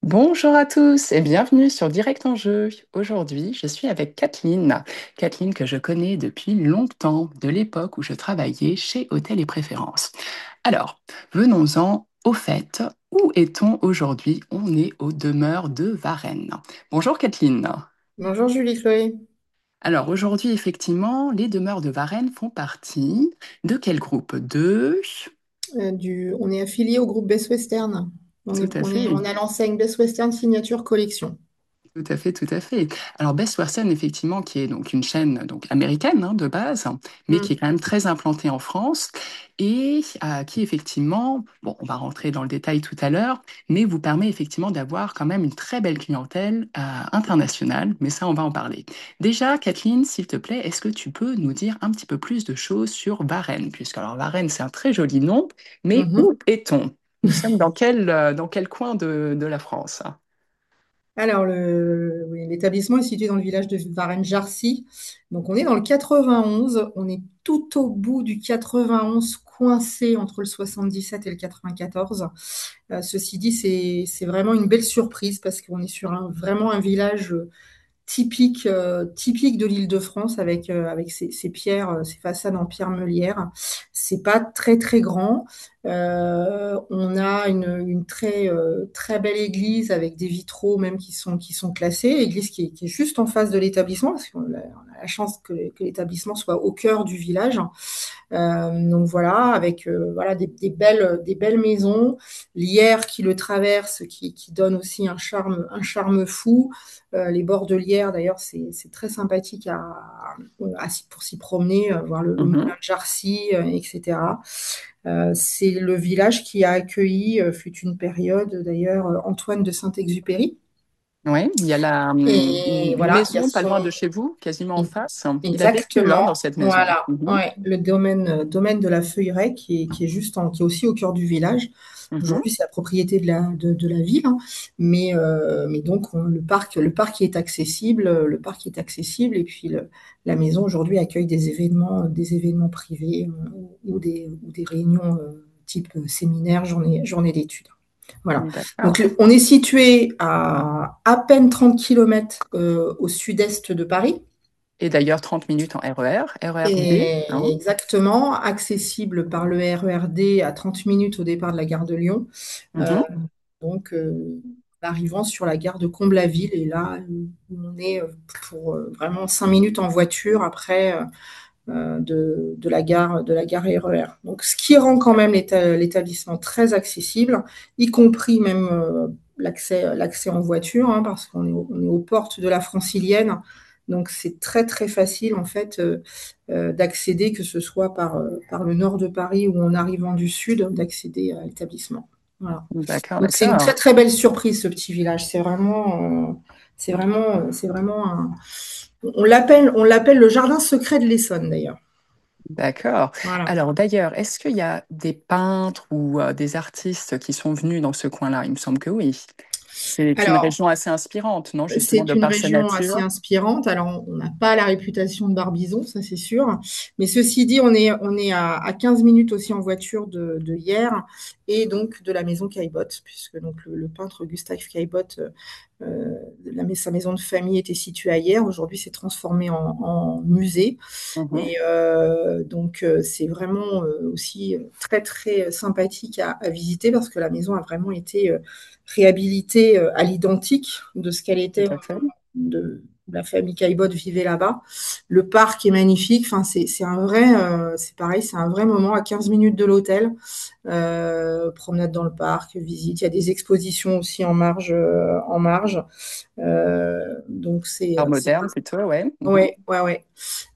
Bonjour à tous et bienvenue sur Direct en Jeu. Aujourd'hui, je suis avec Kathleen. Kathleen que je connais depuis longtemps, de l'époque où je travaillais chez Hôtel et Préférences. Alors, venons-en au fait. Où est-on aujourd'hui? On est aux demeures de Varennes. Bonjour Kathleen. Bonjour Julie Chloé. Alors aujourd'hui, effectivement, les demeures de Varennes font partie de quel groupe? De... On est affilié au groupe Best Western. Tout à On fait. a l'enseigne Best Western Signature Collection. Tout à fait, tout à fait. Alors Best Western, effectivement, qui est donc une chaîne donc américaine de base, mais qui est Mm. quand même très implantée en France et qui effectivement, bon, on va rentrer dans le détail tout à l'heure, mais vous permet effectivement d'avoir quand même une très belle clientèle internationale. Mais ça, on va en parler. Déjà, Kathleen, s'il te plaît, est-ce que tu peux nous dire un petit peu plus de choses sur Varennes, puisque alors Varennes, c'est un très joli nom, mais Mhm. où est-on? Nous sommes dans quel coin de la France? Alors, oui, l'établissement est situé dans le village de Varennes-Jarcy. Donc, on est dans le 91. On est tout au bout du 91, coincé entre le 77 et le 94. Ceci dit, c'est vraiment une belle surprise parce qu'on est sur vraiment un village typique de l'Île-de-France avec ses pierres, ses façades en pierre meulière. C'est pas très très grand. On a une très belle église avec des vitraux même qui sont classés. Église qui est juste en face de l'établissement parce on a la chance que l'établissement soit au cœur du village. Donc voilà, avec voilà des belles maisons, l'Yerre qui le traverse, qui donne aussi un charme fou. Les bords de l'Yerre, d'ailleurs, c'est très sympathique pour s'y promener, voir le moulin de Jarcy, etc. C'est le village qui a accueilli, fut une période d'ailleurs, Antoine de Saint-Exupéry. Oui, il y a Et une voilà, il y a maison pas loin de chez vous, quasiment en face. Il a vécu exactement, dans cette maison. voilà, ouais, le domaine de la Feuilleraie qui est qui est aussi au cœur du village. Mhm. Aujourd'hui, c'est la propriété de la ville, hein. Mais donc le parc est accessible, et puis la maison aujourd'hui accueille des événements privés ou des réunions type séminaire, journée d'études. Voilà. Donc, D'accord. on est situé à peine 30 km au sud-est de Paris. Et d'ailleurs, 30 minutes en RER, RER B, Et exactement, accessible par le RER D à 30 minutes au départ de la gare de Lyon. Euh, Mhm. en arrivant sur la gare de Comble-la-Ville. Et là, on est pour vraiment 5 minutes en voiture après de la gare RER. Donc, ce qui rend quand même l'établissement très accessible, y compris même l'accès en voiture, hein, parce on est aux portes de la Francilienne. Donc, c'est très, très facile, en fait, d'accéder, que ce soit par le nord de Paris ou en arrivant du sud, d'accéder à l'établissement. Voilà. D'accord, Donc, c'est une très, d'accord. très belle surprise, ce petit village. C'est vraiment on l'appelle le jardin secret de l'Essonne, d'ailleurs. D'accord. Voilà. Alors d'ailleurs, est-ce qu'il y a des peintres ou des artistes qui sont venus dans ce coin-là? Il me semble que oui. C'est une Alors, région assez inspirante, non? Justement, c'est de une par sa région assez nature. inspirante. Alors, on n'a pas la réputation de Barbizon, ça c'est sûr. Mais ceci dit, on est à 15 minutes aussi en voiture de Hyères et donc de la maison Caillebotte, puisque donc le peintre Gustave Caillebotte, sa maison de famille était située à Hyères. Aujourd'hui, c'est transformé en musée. Mhm. Et donc, c'est vraiment aussi très, très sympathique à visiter parce que la maison a vraiment été réhabilitée à l'identique de ce qu'elle Tout était à fait. de la famille Caillebotte vivait là-bas. Le parc est magnifique. Enfin, c'est un vrai, c'est pareil, c'est un vrai moment à 15 minutes de l'hôtel. Promenade dans le parc, visite. Il y a des expositions aussi en marge. Donc Art c'est moderne plutôt, ouais. Mhm. ouais, ouais, ouais.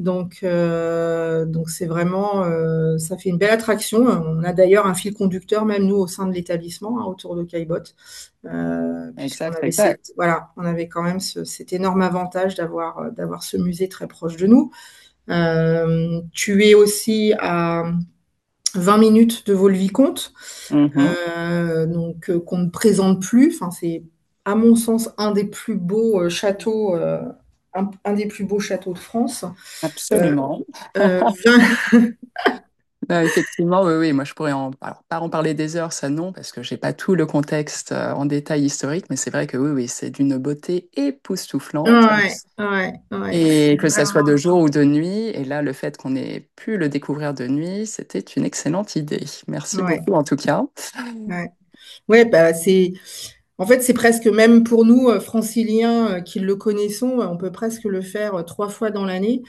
Donc c'est vraiment, ça fait une belle attraction. On a d'ailleurs un fil conducteur, même nous, au sein de l'établissement, hein, autour de Caillebotte, puisqu'on Exact, avait exact. voilà, on avait quand même cet énorme avantage d'avoir ce musée très proche de nous. Tu es aussi à 20 minutes de Vaux-le-Vicomte, Mhm. qu'on ne présente plus. Enfin, c'est, à mon sens, un des plus beaux châteaux, un des plus beaux châteaux de France. Euh, Absolument. 20, Effectivement, oui, oui, moi je pourrais alors, pas en parler des heures, ça non, parce que j'ai pas tout le contexte en détail historique, mais c'est vrai que oui, oui, c'est d'une beauté époustouflante. Ouais, ouais, ouais, c'est Et que ça soit vraiment. de jour ou de nuit, et là, le fait qu'on ait pu le découvrir de nuit, c'était une excellente idée. Merci Ouais, beaucoup en tout cas. ouais. Ouais, bah c'est. En fait, c'est presque même pour nous, franciliens, qui le connaissons, on peut presque le faire 3 fois dans l'année,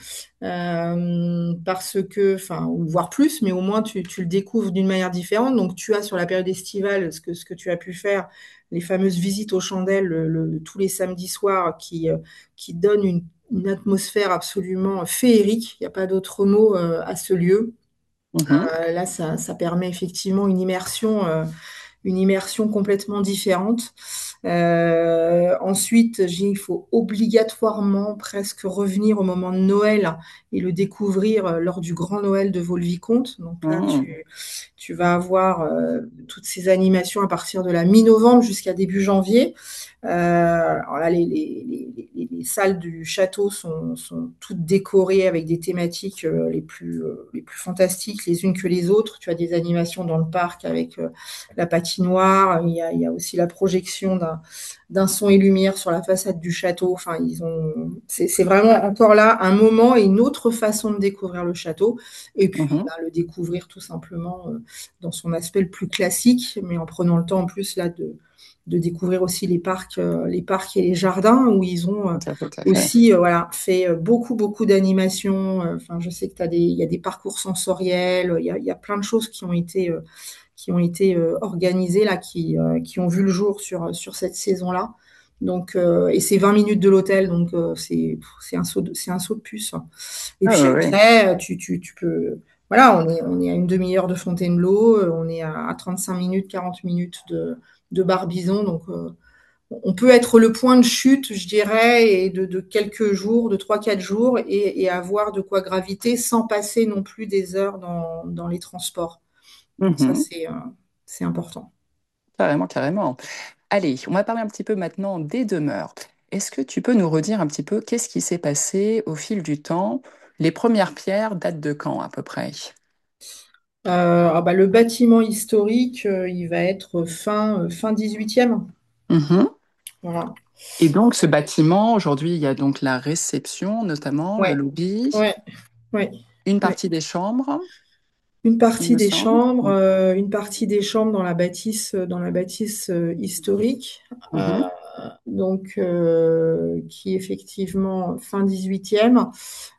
parce que, enfin, ou voire plus, mais au moins tu le découvres d'une manière différente. Donc, tu as sur la période estivale ce que tu as pu faire, les fameuses visites aux chandelles tous les samedis soirs qui donnent une atmosphère absolument féerique. Il n'y a pas d'autre mot à ce lieu. Mhm, Là, ça permet effectivement une immersion complètement différente. Ensuite, il faut obligatoirement presque revenir au moment de Noël et le découvrir lors du Grand Noël de Vaux-le-Vicomte. Donc là, mhm, tu vas avoir toutes ces animations à partir de la mi-novembre jusqu'à début janvier. Alors là, les salles du château sont toutes décorées avec des thématiques les plus fantastiques les unes que les autres. Tu as des animations dans le parc avec la patinoire. Il y a aussi la projection d'un son et lumière sur la façade du château. Enfin, c'est vraiment encore là un moment et une autre façon de découvrir le château. Et puis, mhm. bah, le découvrir tout simplement dans son aspect le plus classique, mais en prenant le temps en plus là de découvrir aussi les parcs et les jardins où ils ont Tout à fait. aussi voilà, fait beaucoup, beaucoup d'animations. Enfin, je sais que il y a des parcours sensoriels, il y a plein de choses qui ont été organisées là, qui ont vu le jour sur cette saison-là. Donc, et c'est 20 minutes de l'hôtel, donc c'est un saut de puce. Et Ah, puis oui, oui. après, tu peux. Voilà, on est à une demi-heure de Fontainebleau, on est à 35 minutes, 40 minutes de Barbizon. Donc, on peut être le point de chute, je dirais, et de quelques jours, de 3, 4 jours, et avoir de quoi graviter sans passer non plus des heures dans les transports. Donc, ça, Mhm. c'est important. Carrément, carrément. Allez, on va parler un petit peu maintenant des demeures. Est-ce que tu peux nous redire un petit peu qu'est-ce qui s'est passé au fil du temps? Les premières pierres datent de quand à peu près? Ah bah, le bâtiment historique, il va être fin 18e. Mhm. Voilà. Et donc, ce bâtiment, aujourd'hui, il y a donc la réception, notamment le Ouais, lobby, ouais, ouais, une ouais. partie des chambres, Une il partie me des semble. chambres, dans la bâtisse historique, euh, Mhm. donc qui effectivement fin 18e.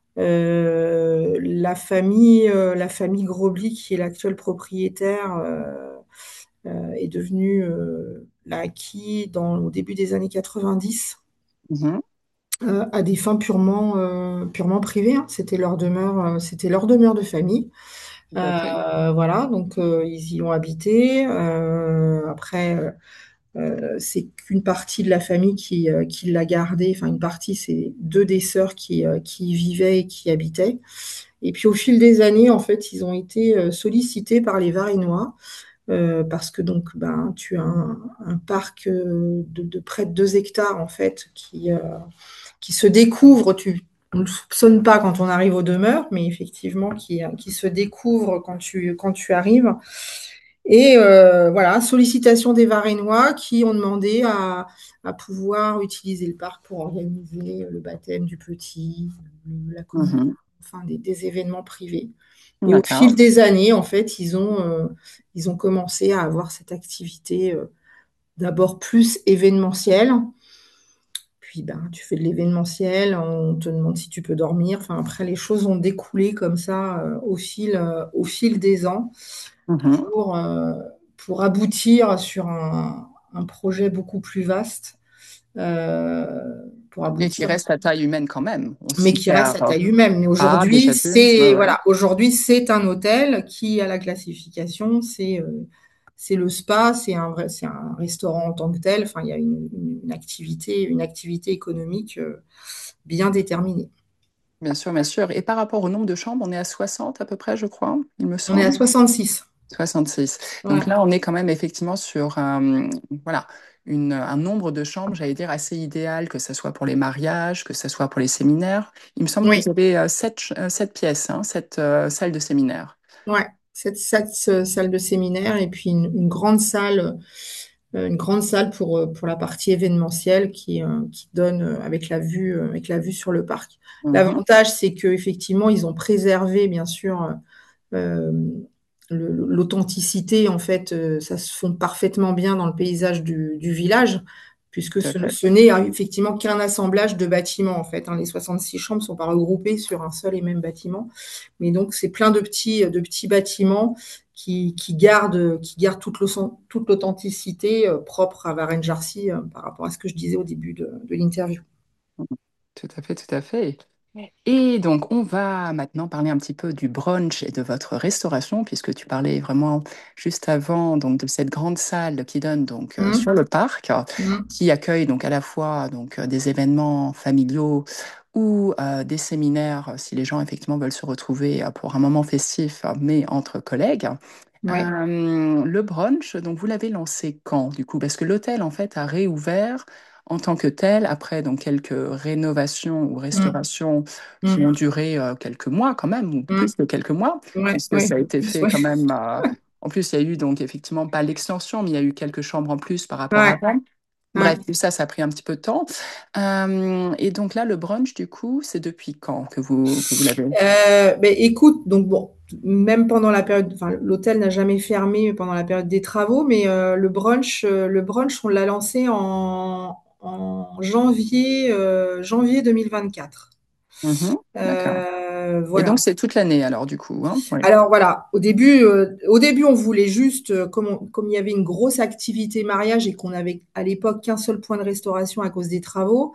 La famille Grobly, qui est l'actuel propriétaire, est devenue l'a acquis au début des années 90 Mhm. à des fins purement privées, hein. C'était leur demeure de famille. Tout à fait. Voilà, donc ils y ont habité. Après, c'est qu'une partie de la famille qui l'a gardé. Enfin, une partie, c'est deux des sœurs qui y vivaient et qui y habitaient. Et puis au fil des années, en fait, ils ont été sollicités par les Varinois parce que donc, ben, tu as un parc de près de 2 hectares en fait qui se découvre. On ne le soupçonne pas quand on arrive aux demeures, mais effectivement qui se découvre quand tu arrives. Et voilà, sollicitation des Varénois qui ont demandé à pouvoir utiliser le parc pour organiser le baptême du petit, la communion, Mhm. enfin des événements privés. Et au D'accord. fil des années, en fait, ils ont commencé à avoir cette activité d'abord plus événementielle. Puis ben, tu fais de l'événementiel, on te demande si tu peux dormir. Enfin, après, les choses ont découlé comme ça au fil des ans Mhm. pour, euh, pour aboutir sur un projet beaucoup plus vaste. Pour Et qui aboutir, reste à taille humaine quand même. On mais s'y qui reste perd à taille humaine. Mais pas aujourd'hui, déjà vu. Ouais, c'est ouais. voilà, aujourd'hui, c'est un hôtel qui a la classification, c'est le spa, c'est un restaurant en tant que tel. Enfin, il y a une activité économique bien déterminée. Bien sûr, bien sûr. Et par rapport au nombre de chambres, on est à 60 à peu près, je crois, il me On est à semble. 66. 66. Donc Ouais. là, on est quand même effectivement sur voilà, un nombre de chambres, j'allais dire, assez idéal, que ce soit pour les mariages, que ce soit pour les séminaires. Il me semble que Oui, vous avez 7 pièces, hein, 7 salles de séminaire. ouais. sept salles de séminaire et puis une grande salle pour la partie événementielle qui donne avec la vue sur le parc. Mhm. L'avantage, c'est qu'effectivement, ils ont préservé, bien sûr, euh, l'authenticité, en fait, ça se fond parfaitement bien dans le paysage du village, puisque Tout à fait. ce n'est effectivement qu'un assemblage de bâtiments, en fait, hein. Les 66 chambres ne sont pas regroupées sur un seul et même bâtiment, mais donc c'est plein de petits bâtiments qui gardent toute l'authenticité propre à Varennes-Jarcy par rapport à ce que je disais au début de l'interview. Tout à fait, tout à fait. Et donc, on va maintenant parler un petit peu du brunch et de votre restauration, puisque tu parlais vraiment juste avant donc de cette grande salle qui donne donc sur Hum, le parc, hum, qui accueille donc à la fois donc des événements familiaux ou des séminaires si les gens effectivement veulent se retrouver pour un moment festif, mais entre collègues. ouais. Le brunch, donc vous l'avez lancé quand du coup? Parce que l'hôtel en fait a réouvert en tant que tel après donc quelques rénovations ou Hum, restaurations qui ont hum, duré quelques mois quand même, ou plus hum. que quelques mois, Ouais, puisque ouais, ça a en été plus, fait ouais. quand même. En plus, il y a eu donc effectivement pas l'extension, mais il y a eu quelques chambres en plus par rapport à Ouais, avant. ouais. Bref, tout ça, ça a pris un petit peu de temps. Et donc là, le brunch, du coup, c'est depuis quand que vous l'avez? Ben, écoute, donc bon, même pendant la période, enfin, l'hôtel n'a jamais fermé pendant la période des travaux, mais le brunch, on l'a lancé en janvier 2024. Mhm, d'accord. Et donc, Voilà. c'est toute l'année, alors, du coup, hein? Oui. Alors voilà, au début, on voulait juste, comme il y avait une grosse activité mariage et qu'on avait à l'époque qu'un seul point de restauration à cause des travaux,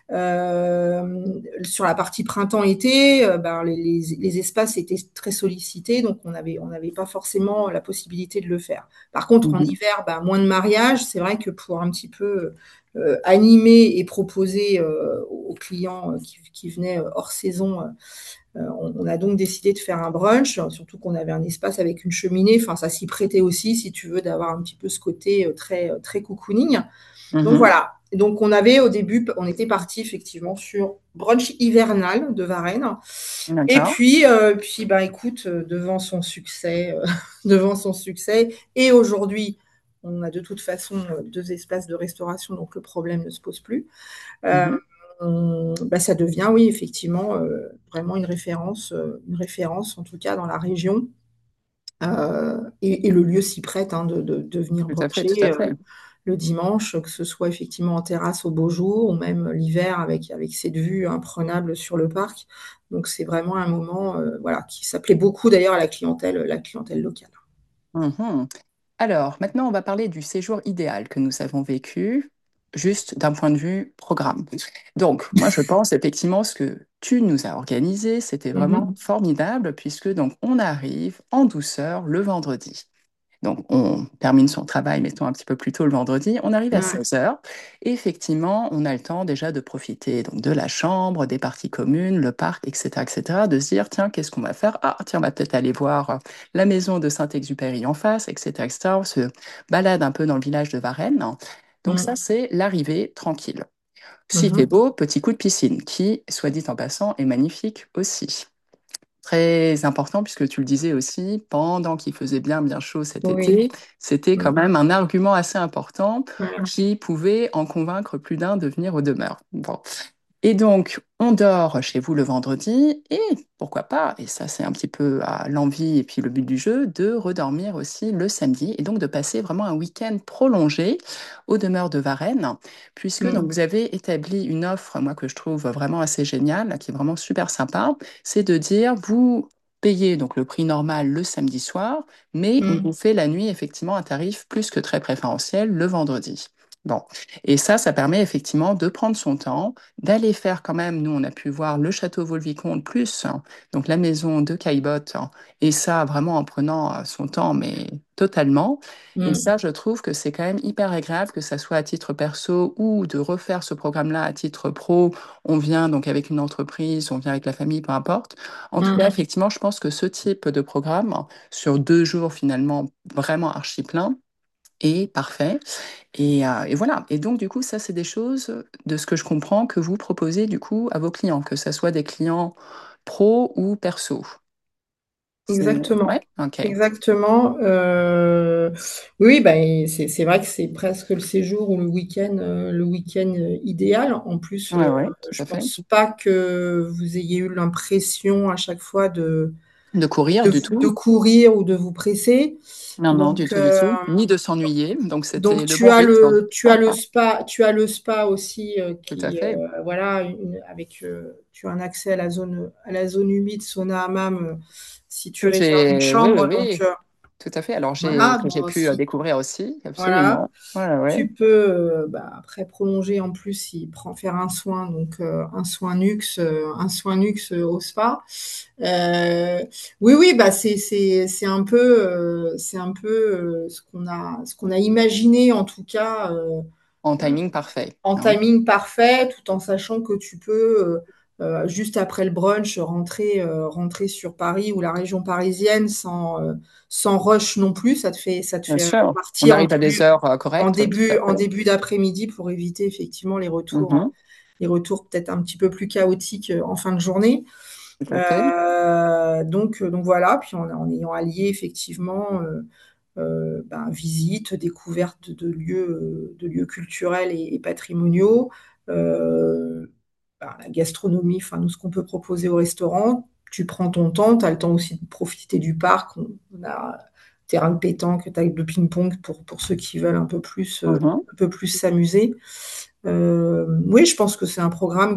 sur la partie printemps-été, ben, les espaces étaient très sollicités, donc on n'avait pas forcément la possibilité de le faire. Par contre, en Mhm, hiver, ben, moins de mariages. C'est vrai que pour un petit peu animer et proposer aux clients qui venaient hors saison, on a donc décidé de faire un brunch, surtout qu'on avait un espace avec une cheminée. Enfin, ça s'y prêtait aussi, si tu veux, d'avoir un petit peu ce côté très cocooning. Donc mhm, voilà. Donc on avait au début, on était parti effectivement sur brunch hivernal de Varennes. Et d'accord. puis bah écoute, devant son succès, devant son succès, et aujourd'hui, on a de toute façon deux espaces de restauration, donc le problème ne se pose plus. Euh, Mhm, bah, ça devient, oui, effectivement, vraiment une référence en tout cas dans la région. Et le lieu s'y prête hein, de venir tout à fait, tout bruncher à fait. le dimanche, que ce soit effectivement en terrasse au beau jour ou même l'hiver avec cette vue imprenable sur le parc. Donc c'est vraiment un moment voilà, qui s'appelait beaucoup d'ailleurs à la clientèle locale. Mhm. Alors, maintenant, on va parler du séjour idéal que nous avons vécu, juste d'un point de vue programme. Donc, moi, je pense effectivement ce que tu nous as organisé, c'était vraiment Mhm. formidable, puisque donc on arrive en douceur le vendredi. Donc, on termine son travail, mettons un petit peu plus tôt le vendredi. On arrive à Ouais. 16 heures. Et effectivement, on a le temps déjà de profiter donc, de la chambre, des parties communes, le parc, etc., etc., de se dire, tiens, qu'est-ce qu'on va faire? Ah, tiens, on va peut-être aller voir la maison de Saint-Exupéry en face, etc., etc. On se balade un peu dans le village de Varennes. Donc, ça, Mhm. c'est l'arrivée tranquille. S'il fait Mhm. beau, petit coup de piscine, qui, soit dit en passant, est magnifique aussi. Très important, puisque tu le disais aussi, pendant qu'il faisait bien, bien chaud cet Oui. été, c'était quand Mhm. même un argument assez important Ouais. qui pouvait en convaincre plus d'un de venir aux demeures. Bon. Et donc, on dort chez vous le vendredi et pourquoi pas, et ça c'est un petit peu à l'envie et puis le but du jeu, de redormir aussi le samedi et donc de passer vraiment un week-end prolongé aux demeures de Varennes, puisque donc Mhm. vous avez établi une offre, moi que je trouve vraiment assez géniale, qui est vraiment super sympa, c'est de dire vous payez donc le prix normal le samedi soir, mais on vous Mhm. fait la nuit effectivement un tarif plus que très préférentiel le vendredi. Bon, et ça permet effectivement de prendre son temps, d'aller faire quand même, nous on a pu voir le château Vaux-le-Vicomte plus donc la maison de Caillebotte, et ça vraiment en prenant son temps, mais totalement. Et ça, Mhm. je trouve que c'est quand même hyper agréable, que ça soit à titre perso ou de refaire ce programme-là à titre pro. On vient donc avec une entreprise, on vient avec la famille, peu importe. En tout cas, Mhm. effectivement, je pense que ce type de programme, sur 2 jours finalement vraiment archi plein, est parfait. Et voilà. Et donc, du coup, ça, c'est des choses, de ce que je comprends, que vous proposez, du coup, à vos clients, que ce soit des clients pro ou perso. Exactement. Ouais, ok. Exactement. Oui, bah, et c'est vrai que c'est presque le séjour ou le week-end idéal. En plus, Ouais, ouais, je tout à fait. pense pas que vous ayez eu l'impression à chaque fois De courir du de tout. courir ou de vous presser. Non, non, du Donc, tout, du tout. Ni de s'ennuyer. Donc, donc c'était le bon rythme. tu as le spa aussi Tout à qui fait. voilà avec tu as un accès à la zone humide sauna hammam si tu réserves une Oui, oui, chambre donc oui, tout à fait. Alors, voilà que j'ai bon, pu si découvrir aussi, voilà absolument. Ouais, ouais. tu peux bah, après prolonger en plus il prend faire un soin donc un soin luxe au spa. Euh, oui, oui, bah c'est un peu ce qu'on a imaginé en tout cas En timing parfait, en hein. timing parfait, tout en sachant que tu peux juste après le brunch rentrer sur Paris ou la région parisienne sans rush non plus. Ça te Bien fait sûr. On repartir arrive à des heures correctes, tout à en fait. début d'après-midi pour éviter effectivement Mhm, les retours peut-être un petit peu plus chaotiques en fin de journée. tout à fait. Donc voilà, puis en ayant allié effectivement ben, visite, découverte de lieux culturels et patrimoniaux, euh, ben, la gastronomie, enfin nous ce qu'on peut proposer au restaurant, tu prends ton temps, tu as le temps aussi de profiter du parc, on a terrain de pétanque, table de ping-pong pour ceux qui veulent Mhm. un peu plus s'amuser. Oui, je pense que c'est un programme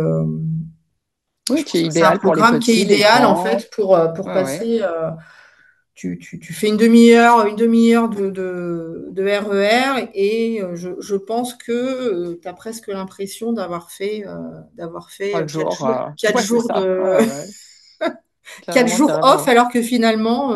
Oui, je qui pense est que c'est un idéal pour les programme qui est petits, les idéal en grands. fait pour Ouais, ouais. passer. Tu fais une demi-heure de RER et je pense que tu as presque l'impression d'avoir fait 3 jours. quatre Ouais, c'est jours ça. Ouais, ouais. quatre Carrément, jours off, carrément. alors que finalement,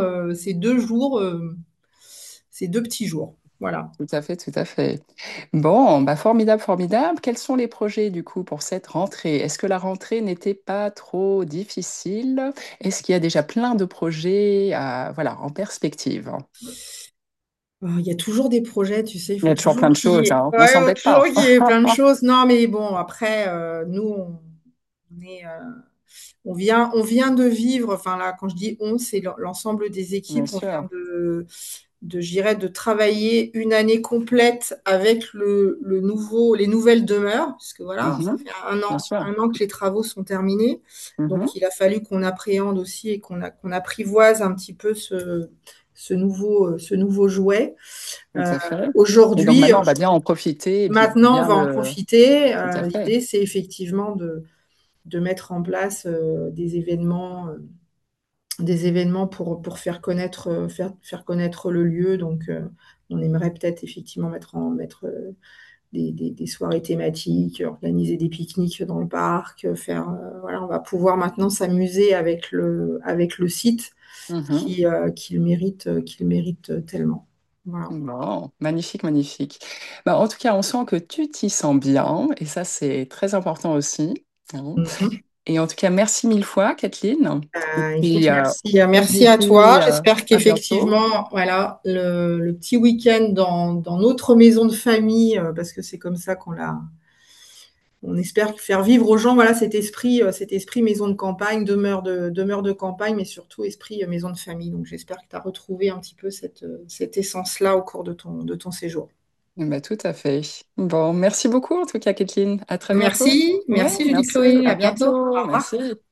c'est deux petits jours. Voilà. Tout à fait, tout à fait. Bon, bah formidable, formidable. Quels sont les projets du coup pour cette rentrée? Est-ce que la rentrée n'était pas trop difficile? Est-ce qu'il y a déjà plein de projets voilà, en perspective? Il y a toujours des projets, tu sais, il Il y faut a toujours toujours plein de qu'il y choses, ait, hein. On ouais, il faut s'embête toujours pas. qu'il y ait plein de choses. Non, mais bon, après, on est, on vient de vivre, enfin là, quand je dis on, c'est l'ensemble des Bien équipes. On vient sûr. je dirais, de travailler une année complète avec les nouvelles demeures, parce que voilà, ça Mhm. fait Bien sûr. un an que les travaux sont terminés. Mhm. Donc, il a fallu qu'on appréhende aussi et qu'on apprivoise un petit peu ce nouveau jouet. Tout à fait. Et donc Aujourd'hui, maintenant, on va bien en profiter et puis maintenant, on bien va en le... profiter. Tout à fait. L'idée, c'est effectivement de mettre en place des événements pour faire connaître le lieu. Donc, on aimerait peut-être effectivement mettre des soirées thématiques, organiser des pique-niques dans le parc, voilà, on va pouvoir maintenant s'amuser avec le site Mhm. qui le mérite tellement. Voilà. Bon, magnifique, magnifique. Bah, en tout cas, on sent que tu t'y sens bien et ça, c'est très important aussi, hein. Mhm. Et en tout cas, merci mille fois, Kathleen. Et Écoute, puis, on se merci à dit toi. J'espère à bientôt. qu'effectivement, voilà, le petit week-end dans notre maison de famille, parce que c'est comme ça on espère faire vivre aux gens, voilà, cet esprit maison de campagne, demeure de campagne, mais surtout esprit maison de famille. Donc, j'espère que tu as retrouvé un petit peu cette essence-là au cours de ton séjour. Bah, tout à fait. Bon, merci beaucoup en tout cas, Kathleen. À très bientôt. Merci, Ouais, merci Julie merci. Chloé. À À bientôt. Au bientôt. revoir. Merci.